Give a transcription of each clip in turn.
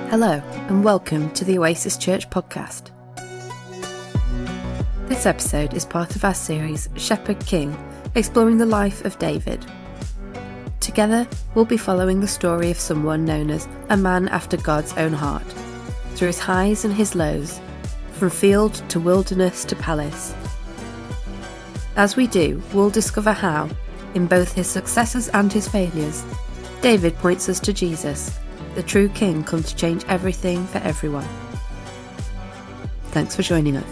Hello, and welcome to the Oasis Church podcast. This episode is part of our series Shepherd King, exploring the life of David. Together, we'll be following the story of someone known as a man after God's own heart, through his highs and his lows, from field to wilderness to palace. As we do, we'll discover how, in both his successes and his failures, David points us to Jesus, the true King come to change everything for everyone. Thanks for joining us.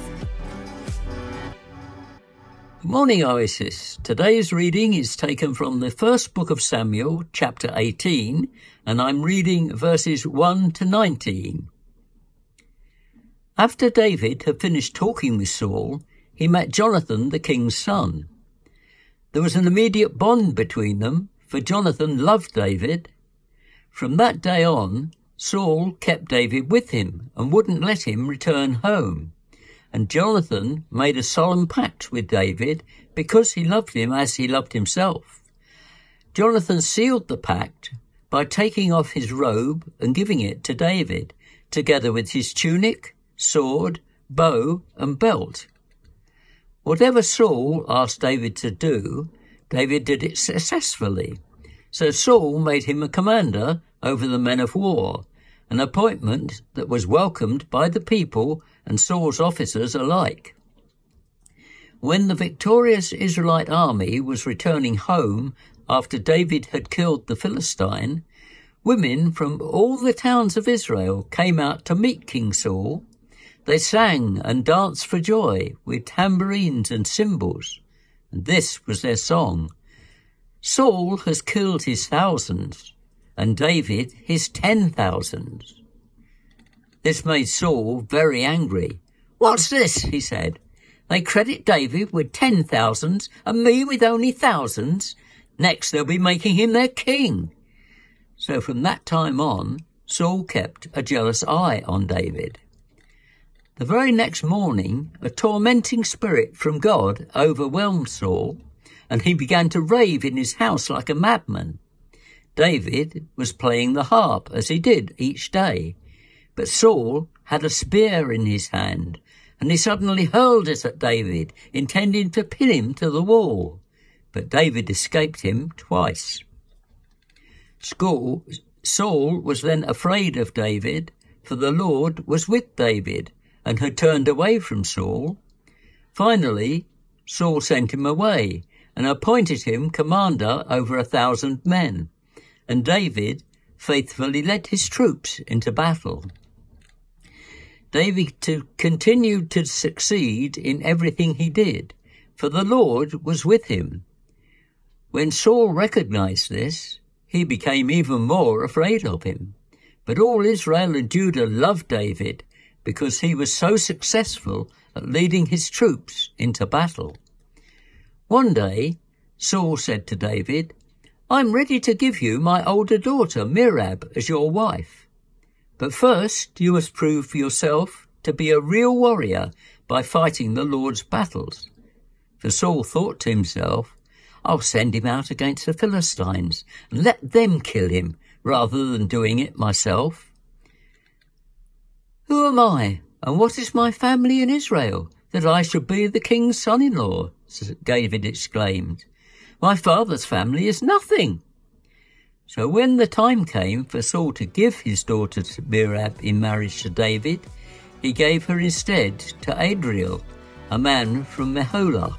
Good morning, Oasis. Today's reading is taken from the first book of Samuel, chapter 18, and I'm reading verses 1 to 19. After David had finished talking with Saul, he met Jonathan, the king's son. There was an immediate bond between them, for Jonathan loved David. From that day on, Saul kept David with him and wouldn't let him return home. And Jonathan made a solemn pact with David because he loved him as he loved himself. Jonathan sealed the pact by taking off his robe and giving it to David, together with his tunic, sword, bow, and belt. Whatever Saul asked David to do, David did it successfully. So Saul made him a commander over the men of war, an appointment that was welcomed by the people and Saul's officers alike. When the victorious Israelite army was returning home after David had killed the Philistine, women from all the towns of Israel came out to meet King Saul. They sang and danced for joy with tambourines and cymbals, and this was their song: Saul has killed his thousands, and David his 10,000s. This made Saul very angry. "What's this?" he said. "They credit David with 10,000s and me with only thousands. Next they'll be making him their king." So from that time on, Saul kept a jealous eye on David. The very next morning, a tormenting spirit from God overwhelmed Saul, and he began to rave in his house like a madman. David was playing the harp, as he did each day, but Saul had a spear in his hand, and he suddenly hurled it at David, intending to pin him to the wall. But David escaped him twice. Saul was then afraid of David, for the Lord was with David, and had turned away from Saul. Finally, Saul sent him away, and appointed him commander over 1,000 men. And David faithfully led his troops into battle. David continued to succeed in everything he did, for the Lord was with him. When Saul recognized this, he became even more afraid of him. But all Israel and Judah loved David because he was so successful at leading his troops into battle. One day, Saul said to David, "I'm ready to give you my older daughter, Merab, as your wife. But first you must prove for yourself to be a real warrior by fighting the Lord's battles." For Saul thought to himself, "I'll send him out against the Philistines and let them kill him rather than doing it myself." "Who am I, and what is my family in Israel, that I should be the king's son-in-law?" David exclaimed. "My father's family is nothing." So when the time came for Saul to give his daughter Merab in marriage to David, he gave her instead to Adriel, a man from Meholah.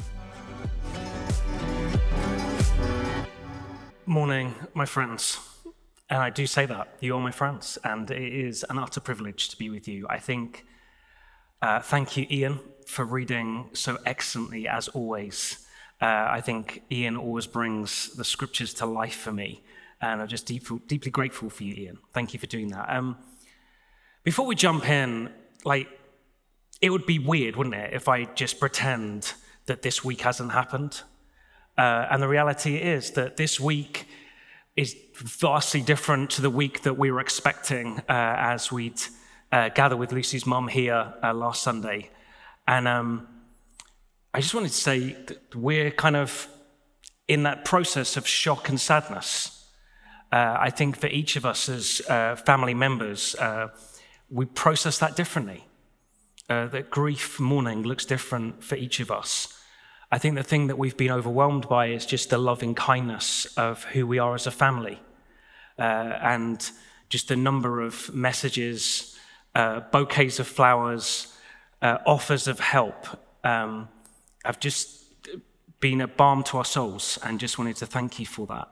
Morning, my friends. And I do say that, you are my friends, and it is an utter privilege to be with you. I think, thank you, Ian, for reading so excellently as always. I think Ian always brings the scriptures to life for me, and I'm just deeply grateful for you, Ian. Thank you for doing that. Before we jump in, it would be weird, wouldn't it, if I just pretend that this week hasn't happened? And the reality is that this week is vastly different to the week that we were expecting as we'd gather with Lucy's mum here last Sunday. And I just wanted to say that we're kind of in that process of shock and sadness. I think for each of us as family members, we process that differently. That grief, mourning looks different for each of us. I think the thing that we've been overwhelmed by is just the loving kindness of who we are as a family. And just the number of messages, bouquets of flowers, offers of help have just been a balm to our souls, and just wanted to thank you for that.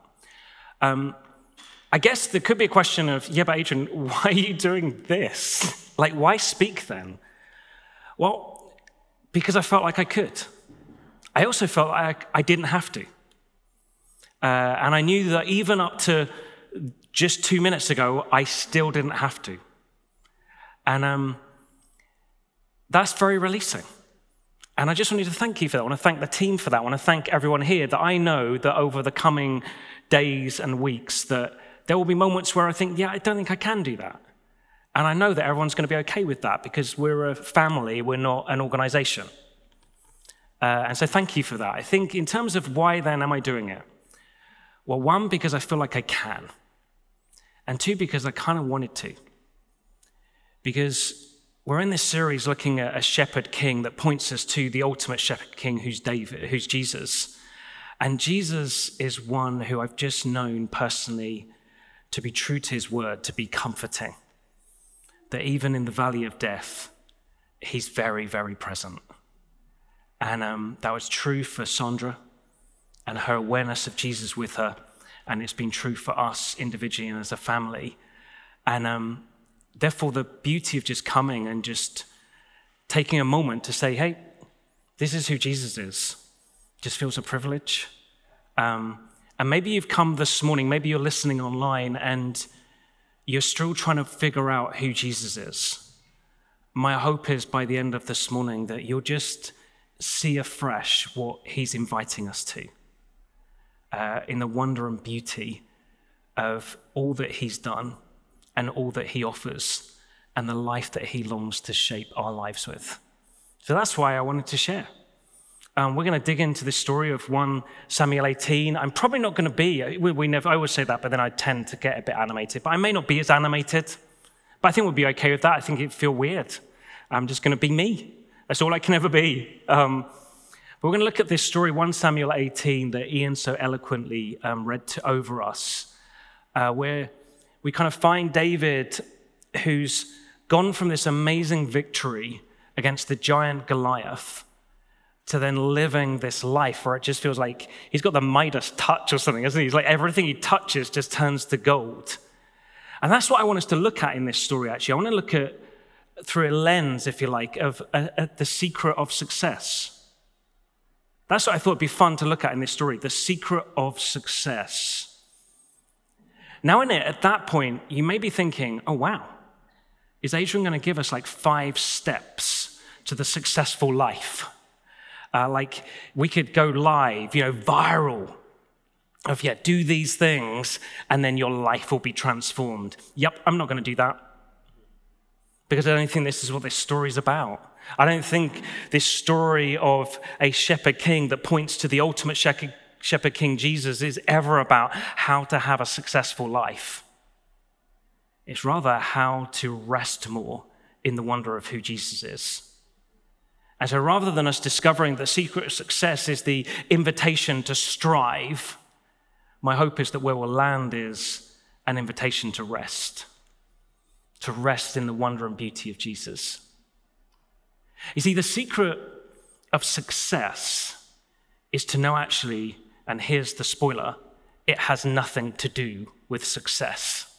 I guess there could be a question of, yeah, but Adrian, why are you doing this? Like, why speak then? Well, because I felt like I could. I also felt like I didn't have to. And I knew that even up to just 2 minutes ago, I still didn't have to. And that's very releasing. And I just wanted to thank you for that. I want to thank the team for that. I want to thank everyone here, that I know that over the coming days and weeks that there will be moments where I think, yeah, I don't think I can do that. And I know that everyone's going to be okay with that because we're a family, we're not an organization. And so thank you for that. I think in terms of why then am I doing it? Well, one, because I feel like I can. And two, because I kind of wanted to. Because we're in this series looking at a shepherd king that points us to the ultimate shepherd king, who's David, who's Jesus. And Jesus is one who I've just known personally to be true to his word, to be comforting. That even in the valley of death, he's very, very present. And that was true for Sandra and her awareness of Jesus with her. And it's been true for us individually and as a family. And therefore, the beauty of just coming and just taking a moment to say, hey, this is who Jesus is, just feels a privilege. And maybe you've come this morning, maybe you're listening online and you're still trying to figure out who Jesus is. My hope is by the end of this morning that you'll just see afresh what he's inviting us to in the wonder and beauty of all that he's done and all that he offers and the life that he longs to shape our lives with. So that's why I wanted to share. We're going to dig into this story of 1 Samuel 18. I'm probably not going to be, I always say that, but then I tend to get a bit animated. But I may not be as animated, but I think we'll be okay with that. I think it'd feel weird. I'm just going to be me. That's all I can ever be. But we're going to look at this story, 1 Samuel 18, that Ian so eloquently read over us, where we kind of find David, who's gone from this amazing victory against the giant Goliath to then living this life where it just feels like he's got the Midas touch or something, isn't he? He's like everything he touches just turns to gold. And that's what I want us to look at in this story, actually. I want to look at, through a lens, if you like, of the secret of success. That's what I thought would be fun to look at in this story, the secret of success. Now in it, at that point, you may be thinking, oh wow, is Adrian going to give us like 5 steps to the successful life? Like we could go live, viral of, do these things and then your life will be transformed. Yep, I'm not going to do that because I don't think this is what this story's about. I don't think this story of a shepherd king that points to the ultimate shepherd king Jesus is ever about how to have a successful life. It's rather how to rest more in the wonder of who Jesus is. And so rather than us discovering the secret of success is the invitation to strive, my hope is that where we'll land is an invitation to rest in the wonder and beauty of Jesus. You see, the secret of success is to know actually, and here's the spoiler, it has nothing to do with success.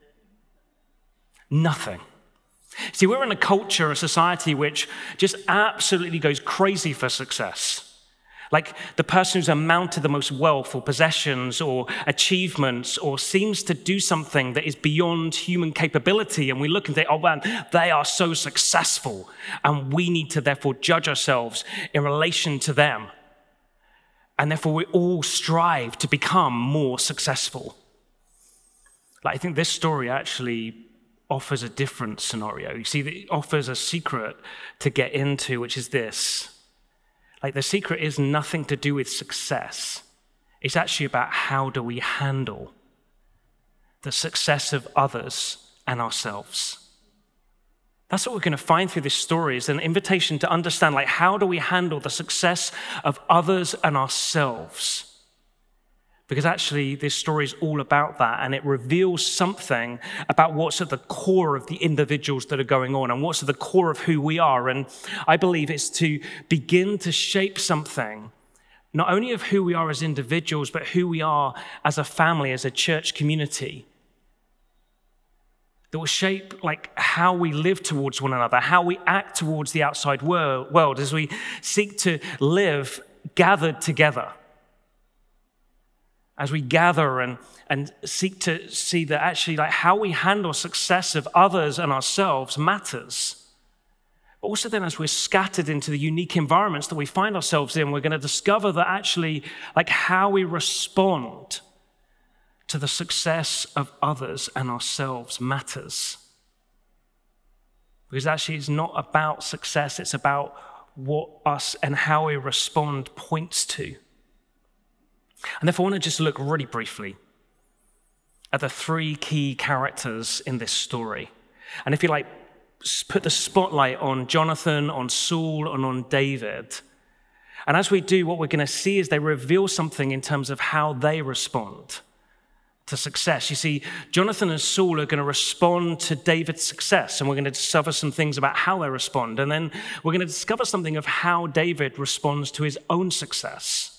Nothing. See, we're in a culture, a society which just absolutely goes crazy for success. Like the person who's amounted the most wealth or possessions or achievements or seems to do something that is beyond human capability. And we look and say, oh man, they are so successful. And we need to therefore judge ourselves in relation to them. And therefore we all strive to become more successful. Like I think this story actually offers a different scenario. You see, it offers a secret to get into, which is this. Like the secret is nothing to do with success. It's actually about how do we handle the success of others and ourselves. That's what we're going to find through this story, is an invitation to understand, like, how do we handle the success of others and ourselves? Because actually, this story is all about that, and it reveals something about what's at the core of the individuals that are going on and what's at the core of who we are. And I believe it's to begin to shape something, not only of who we are as individuals, but who we are as a family, as a church community, that will shape like how we live towards one another, how we act towards the outside world as we seek to live gathered together. As we gather and seek to see that actually like how we handle success of others and ourselves matters. But also then as we're scattered into the unique environments that we find ourselves in, we're going to discover that actually like how we respond to the success of others and ourselves matters. Because actually it's not about success, it's about what us and how we respond points to. And therefore I want to just look really briefly at the three key characters in this story. And if you like, put the spotlight on Jonathan, on Saul, and on David. And as we do, what we're going to see is they reveal something in terms of how they respond to success. You see, Jonathan and Saul are going to respond to David's success, and we're going to discover some things about how they respond. And then we're going to discover something of how David responds to his own success.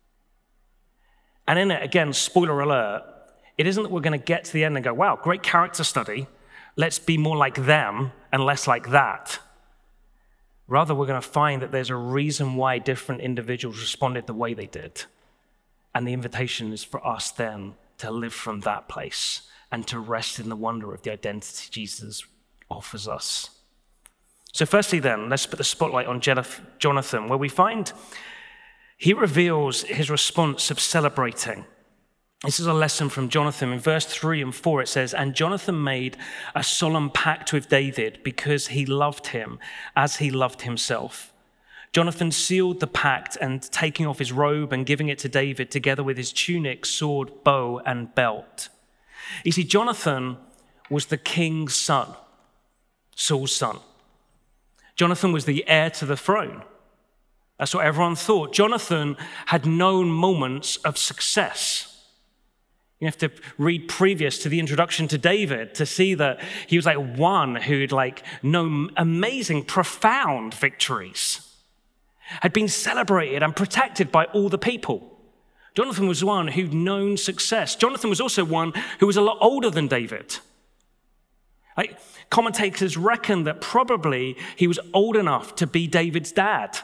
And in it, again, spoiler alert, it isn't that we're going to get to the end and go, wow, great character study. Let's be more like them and less like that. Rather, we're going to find that there's a reason why different individuals responded the way they did. And the invitation is for us then to live from that place and to rest in the wonder of the identity Jesus offers us. So firstly then, let's put the spotlight on Jonathan, where we find he reveals his response of celebrating. This is a lesson from Jonathan. In verse 3 and 4, it says, "And Jonathan made a solemn pact with David because he loved him as he loved himself. Jonathan sealed the pact, and taking off his robe and giving it to David, together with his tunic, sword, bow, and belt." You see, Jonathan was the king's son, Saul's son. Jonathan was the heir to the throne. That's what everyone thought. Jonathan had known moments of success. You have to read previous to the introduction to David to see that he was like one who'd like known amazing, profound victories, had been celebrated and protected by all the people. Jonathan was one who'd known success. Jonathan was also one who was a lot older than David. Like, commentators reckon that probably he was old enough to be David's dad.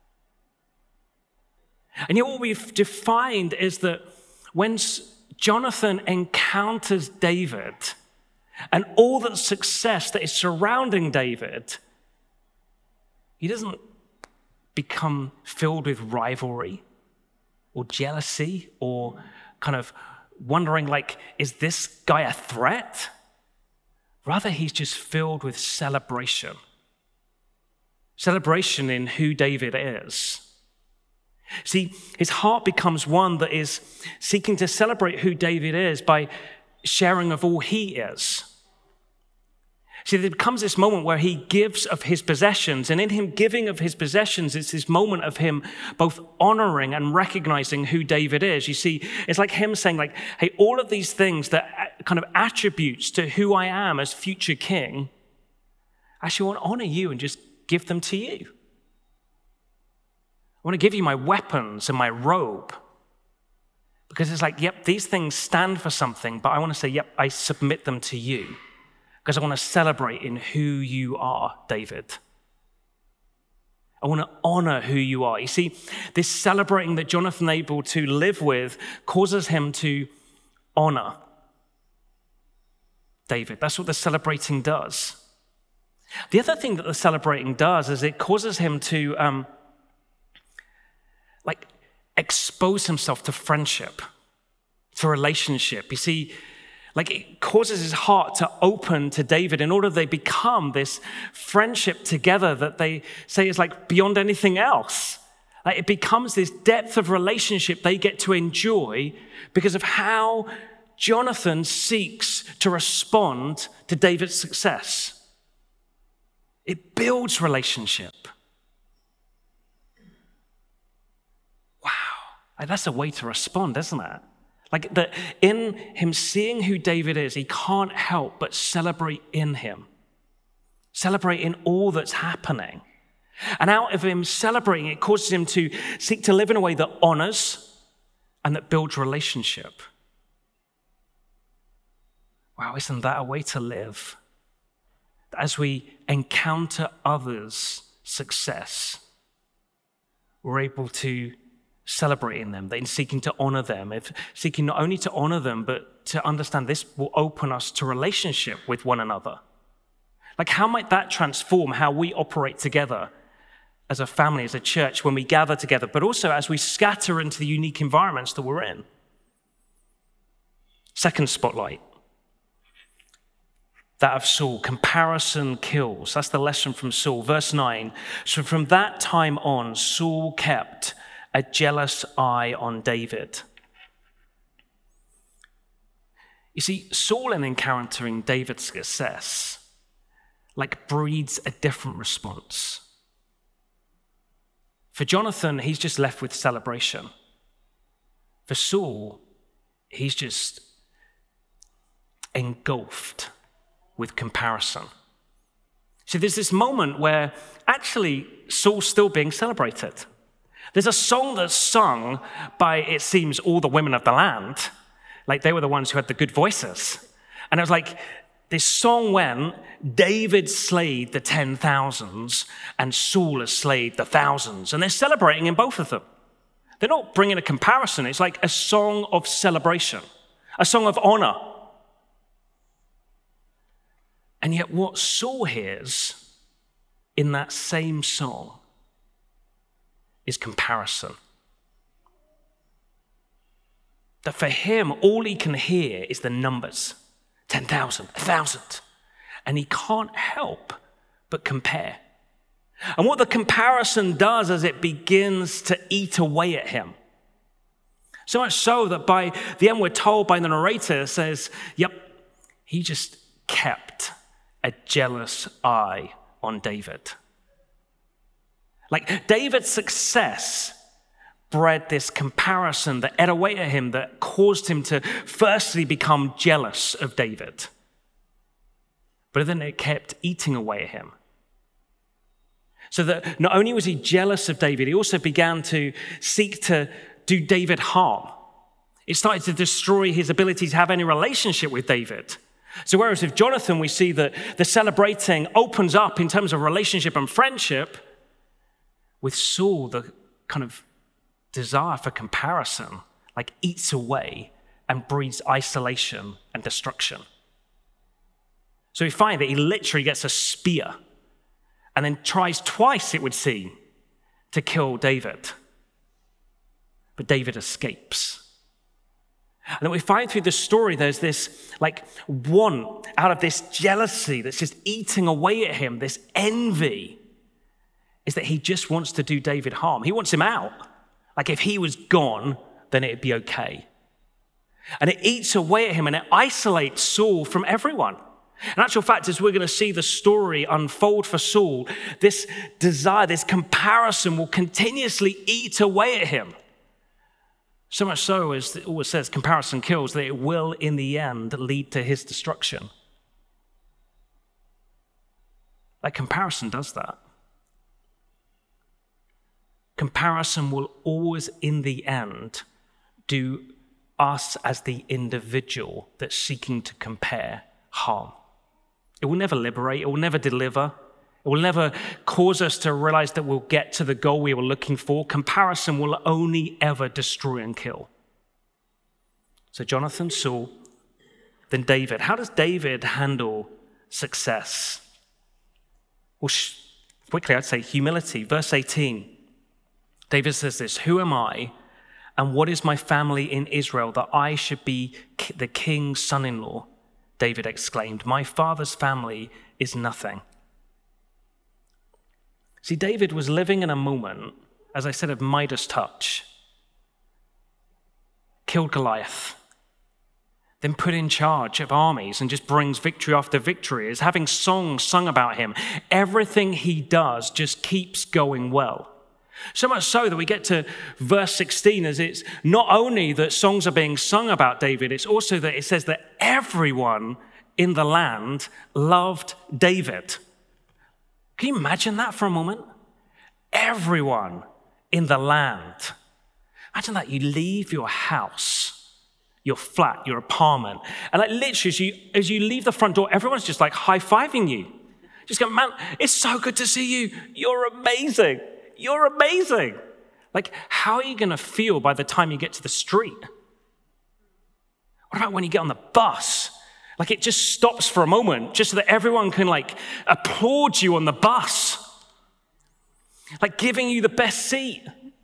And yet what we've defined is that when Jonathan encounters David and all the success that is surrounding David, he doesn't become filled with rivalry or jealousy or kind of wondering like, is this guy a threat? Rather, he's just filled with celebration. Celebration in who David is. See, his heart becomes one that is seeking to celebrate who David is by sharing of all he is. See, there becomes this moment where he gives of his possessions, and in him giving of his possessions, it's this moment of him both honoring and recognizing who David is. You see, it's like him saying like, hey, all of these things that kind of attributes to who I am as future king, I actually want to honor you and just give them to you. I want to give you my weapons and my robe. Because it's like, yep, these things stand for something, but I want to say, yep, I submit them to you. Because I want to celebrate in who you are, David. I want to honor who you are. You see, this celebrating that Jonathan able to live with causes him to honor David. That's what the celebrating does. The other thing that the celebrating does is it causes him to expose himself to friendship, to relationship. You see, like it causes his heart to open to David in order they become this friendship together that they say is like beyond anything else. Like it becomes this depth of relationship they get to enjoy because of how Jonathan seeks to respond to David's success. It builds relationship. Wow, that's a way to respond, isn't it? Like that in him seeing who David is, he can't help but celebrate in him. Celebrate in all that's happening. And out of him celebrating, it causes him to seek to live in a way that honors and that builds relationship. Wow, isn't that a way to live? As we encounter others' success, we're able to celebrate in them, in seeking to honor them, seeking not only to honor them, but to understand this will open us to relationship with one another. Like, how might that transform how we operate together as a family, as a church, when we gather together, but also as we scatter into the unique environments that we're in? Second spotlight, that of Saul. Comparison kills. That's the lesson from Saul. Verse 9, so from that time on, Saul kept a jealous eye on David. You see, Saul, in encountering David's success, breeds a different response. For Jonathan, he's just left with celebration. For Saul, he's just engulfed with comparison. See, there's this moment where actually Saul's still being celebrated. There's a song that's sung by, it seems, all the women of the land. Like, they were the ones who had the good voices. And it was like, this song went, David slayed the 10,000s and Saul has slayed the thousands. And they're celebrating in both of them. They're not bringing a comparison. It's like a song of celebration, a song of honor. And yet what Saul hears in that same song is comparison. That for him, all he can hear is the numbers. 10,000, 1,000. And he can't help but compare. And what the comparison does is it begins to eat away at him. So much so that by the end we're told by the narrator, it says, yep, he just kept a jealous eye on David. Like, David's success bred this comparison that ate away at him, that caused him to firstly become jealous of David. But then it kept eating away at him. So that not only was he jealous of David, he also began to seek to do David harm. It started to destroy his ability to have any relationship with David. So whereas with Jonathan, we see that the celebrating opens up in terms of relationship and friendship, with Saul, the kind of desire for comparison eats away and breeds isolation and destruction. So we find that he literally gets a spear and then tries twice, it would seem, to kill David. But David escapes. And then we find through the story, there's this want out of this jealousy that's just eating away at him, this envy, is that he just wants to do David harm. He wants him out. If he was gone, then it'd be okay. And it eats away at him and it isolates Saul from everyone. In actual fact, as we're going to see the story unfold for Saul, this desire, this comparison will continuously eat away at him. So much so, as it always says, comparison kills, that it will in the end lead to his destruction. Comparison does that. Comparison will always, in the end, do us as the individual that's seeking to compare harm. It will never liberate. It will never deliver. It will never cause us to realize that we'll get to the goal we were looking for. Comparison will only ever destroy and kill. So Jonathan, Saul, then David. How does David handle success? Well, quickly, I'd say humility. Verse 18. David says this, "Who am I and what is my family in Israel that I should be the king's son-in-law?" David exclaimed, "My father's family is nothing." See, David was living in a moment, as I said, of Midas touch. Killed Goliath. then put in charge of armies and just brings victory after victory, is having songs sung about him. Everything he does just keeps going well. So much so that we get to verse 16, as it's not only that songs are being sung about David, it's also that it says that everyone in the land loved David. Can you imagine that for a moment? Everyone in the land. Imagine that. You leave your house, your flat, your apartment, and like literally as you leave the front door, everyone's just like high-fiving you. Just go, man, it's so good to see you. You're amazing. You're amazing. Like, how are you going to feel by the time you get to the street? What about when you get on the bus? Like, it just stops for a moment just so that everyone can like applaud you on the bus. Like giving you the best seat.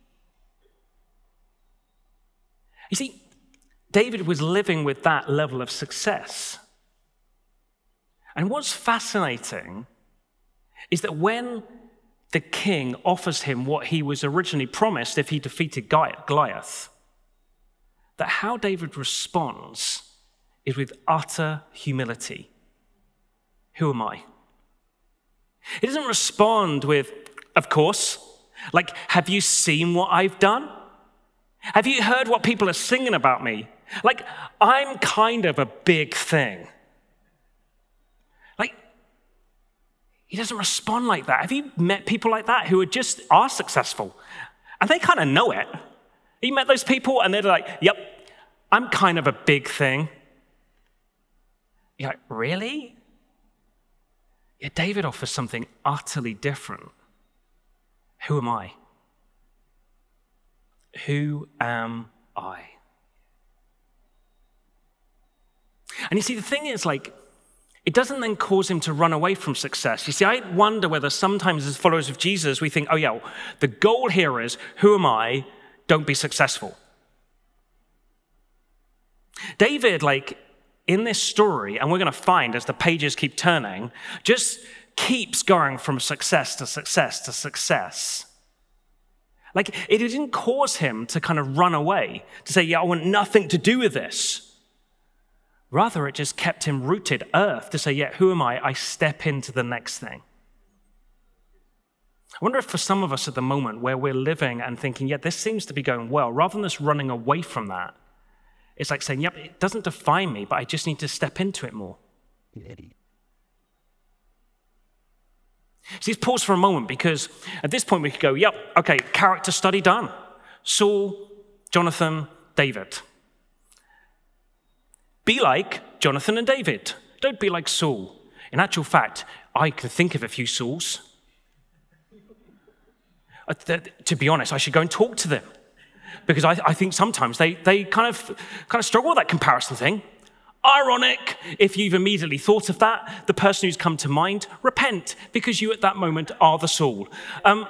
You see, David was living with that level of success. And what's fascinating is that when the king offers him what he was originally promised if he defeated Goliath, that how David responds is with utter humility. Who am I? He doesn't respond with, of course, like, have you seen what I've done? Have you heard what people are singing about me? Like, I'm kind of a big thing. Like, he doesn't respond like that. Have you met people like that who are successful? And they kind of know it. You met those people and they're like, yep, I'm kind of a big thing. You're like, really? Yeah, David offers something utterly different. Who am I? Who am I? And you see, the thing is, like, it doesn't then cause him to run away from success. You see, I wonder whether sometimes as followers of Jesus, we think, oh yeah, the goal here is, who am I? Don't be successful. David, like, in this story, and we're going to find as the pages keep turning, just keeps going from success to success to success. Like, it didn't cause him to kind of run away, to say, yeah, I want nothing to do with this. Rather, it just kept him rooted earth to say, yeah, who am I? I step into the next thing. I wonder if for some of us at the moment where we're living and thinking, yeah, this seems to be going well, rather than us running away from that, it's like saying, yep, it doesn't define me, but I just need to step into it more. See, let's pause for a moment, because at this point we could go, yep, okay, character study done. Saul, Jonathan, David. Be like Jonathan and David. Don't be like Saul. In actual fact, I can think of a few Sauls. To be honest, I should go and talk to them, because I think sometimes they kind of struggle with that comparison thing. Ironic, if you've immediately thought of that, the person who's come to mind, repent, because you at that moment are the Saul. But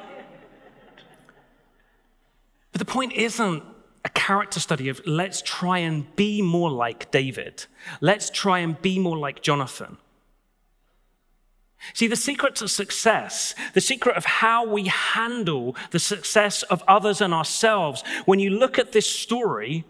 the point isn't a character study of let's try and be more like David. Let's try and be more like Jonathan. See, the secret to success, the secret of how we handle the success of others and ourselves, when you look at this story,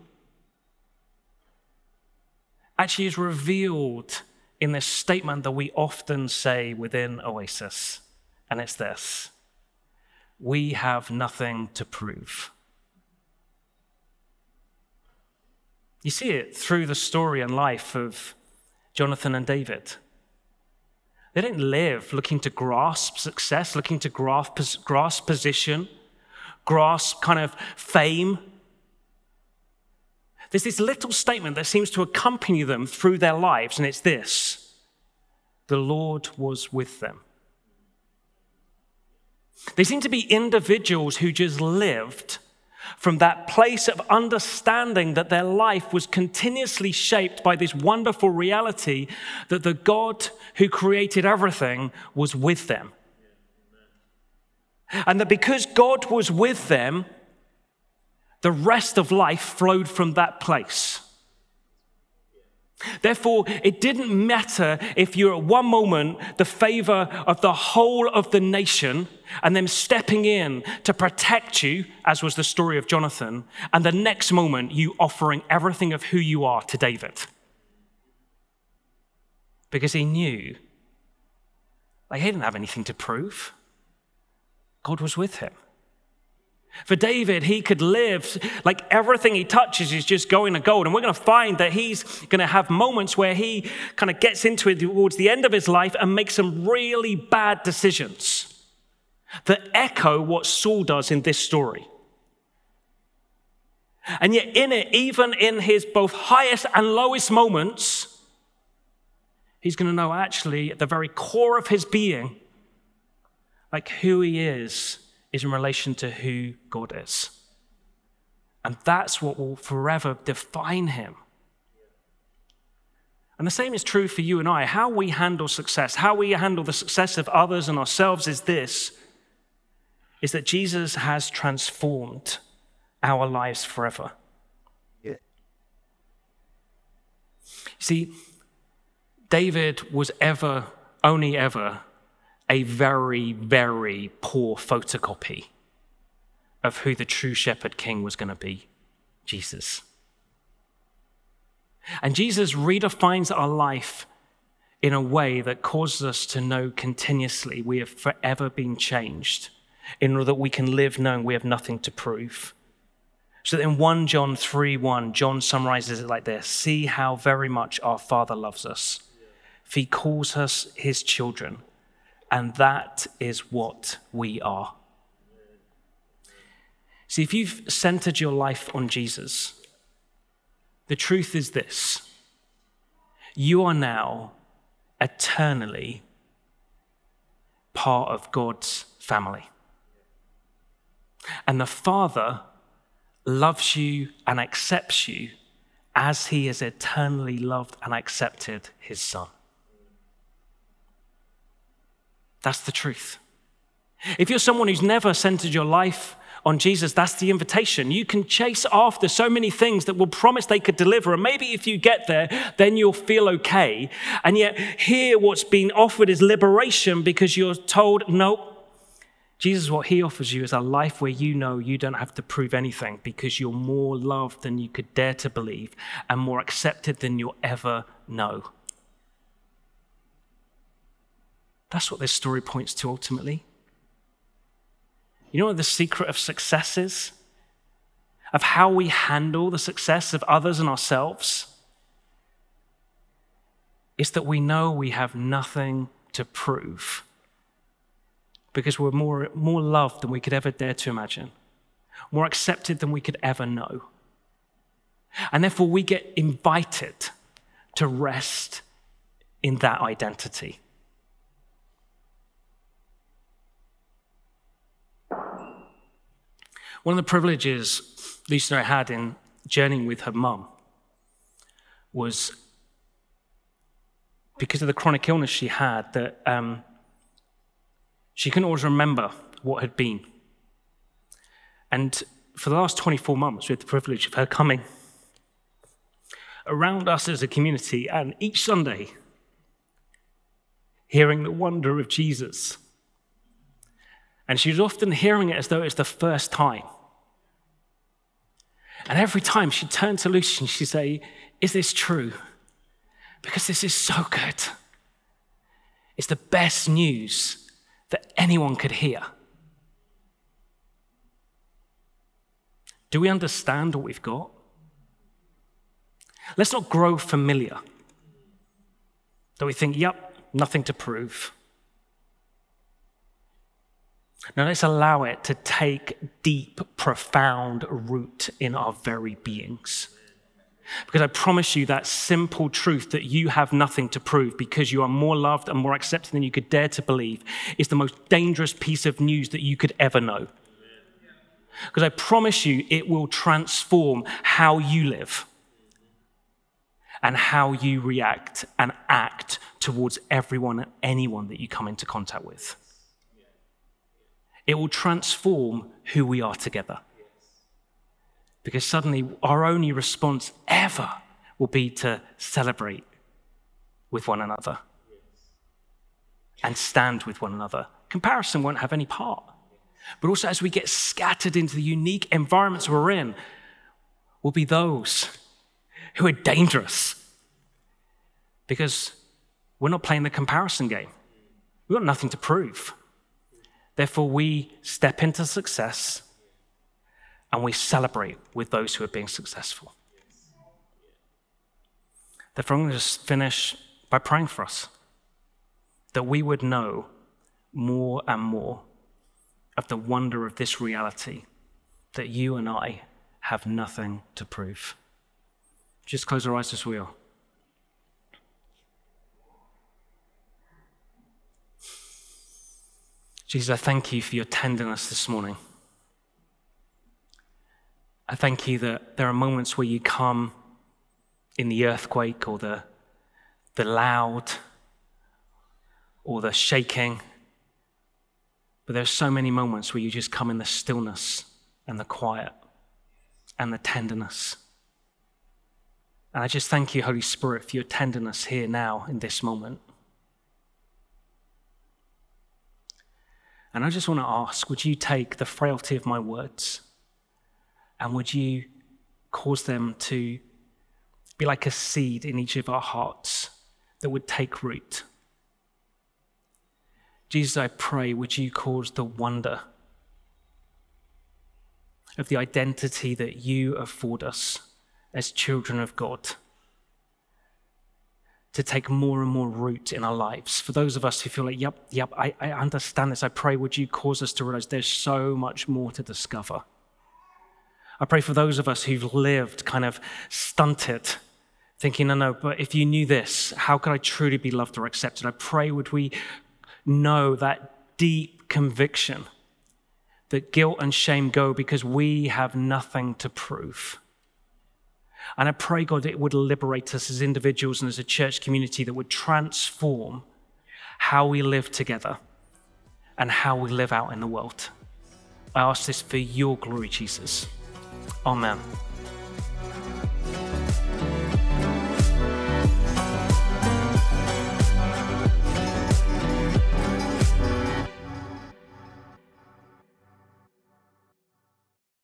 actually is revealed in this statement that we often say within Oasis, and it's this: we have nothing to prove. You see it through the story and life of Jonathan and David. They didn't live looking to grasp success, looking to grasp position, grasp kind of fame. There's this little statement that seems to accompany them through their lives, and it's this: the Lord was with them. They seem to be individuals who just lived from that place of understanding that their life was continuously shaped by this wonderful reality that the God who created everything was with them. And that because God was with them, the rest of life flowed from that place. Therefore, it didn't matter if you're at one moment the favor of the whole of the nation and them stepping in to protect you, as was the story of Jonathan, and the next moment you offering everything of who you are to David. because he knew he didn't have anything to prove. God was with him. For David, he could live like everything he touches is just going to gold. And we're going to find that he's going to have moments where he kind of gets into it towards the end of his life and makes some really bad decisions that echo what Saul does in this story. And yet in it, even in his both highest and lowest moments, he's going to know actually at the very core of his being, who he is in relation to who God is. And that's what will forever define him. And the same is true for you and I. How we handle success, how we handle the success of others and ourselves is that Jesus has transformed our lives forever. Yeah. See, David was only ever a very, very poor photocopy of who the true shepherd king was going to be, Jesus. And Jesus redefines our life in a way that causes us to know continuously we have forever been changed in order that we can live knowing we have nothing to prove. So that in 1 John 3:1, John summarizes it like this: see how very much our Father loves us. For he calls us his children. And that is what we are. See, if you've centered your life on Jesus, the truth is this: you are now eternally part of God's family. And the Father loves you and accepts you as he has eternally loved and accepted his Son. That's the truth. If you're someone who's never centered your life on Jesus, that's the invitation. You can chase after so many things that will promise they could deliver. And maybe if you get there, then you'll feel okay. And yet here what's being offered is liberation because you're told, no, Jesus, what he offers you is a life where you know you don't have to prove anything because you're more loved than you could dare to believe and more accepted than you'll ever know. That's what this story points to ultimately. You know what the secret of success is? Of how we handle the success of others and ourselves? It's that we know we have nothing to prove because we're more loved than we could ever dare to imagine, more accepted than we could ever know. And therefore we get invited to rest in that identity. One of the privileges Lisa had in journeying with her mum was because of the chronic illness she had that she couldn't always remember what had been. And for the last 24 months, we had the privilege of her coming around us as a community and each Sunday hearing the wonder of Jesus. And she was often hearing it as though it was the first time. And every time she'd turn to Lucy and she'd say, is this true? Because this is so good. It's the best news that anyone could hear. Do we understand what we've got? Let's not grow familiar. That we think, yep, nothing to prove. Now let's allow it to take deep, profound root in our very beings. Because I promise you that simple truth that you have nothing to prove because you are more loved and more accepted than you could dare to believe is the most dangerous piece of news that you could ever know. Because I promise you it will transform how you live and how you react and act towards everyone and anyone that you come into contact with. It will transform who we are together. Because suddenly our only response ever will be to celebrate with one another and stand with one another. Comparison won't have any part. But also as we get scattered into the unique environments we're in, will be those who are dangerous. Because We're not playing the comparison game. We've got nothing to prove. Therefore, we step into success and we celebrate with those who are being successful. Therefore, I'm going to just finish by praying for us, that we would know more and more of the wonder of this reality, that you and I have nothing to prove. Just close our eyes as we are. Jesus, I thank you for your tenderness this morning. I thank you that there are moments where you come in the earthquake or the loud or the shaking, but there's so many moments where you just come in the stillness and the quiet and the tenderness. And I just thank you, Holy Spirit, for your tenderness here now in this moment. And I just want to ask, would you take the frailty of my words and would you cause them to be like a seed in each of our hearts that would take root? Jesus, I pray, would you cause the wonder of the identity that you afford us as children of God to take more and more root in our lives. For those of us who feel like, yep, I understand this, I pray, would you cause us to realize there's so much more to discover. I pray for those of us who've lived kind of stunted, thinking, no, but if you knew this, how could I truly be loved or accepted? I pray, would we know that deep conviction that guilt and shame go because we have nothing to prove. And I pray, God, it would liberate us as individuals and as a church community that would transform how we live together and how we live out in the world. I ask this for your glory, Jesus. Amen.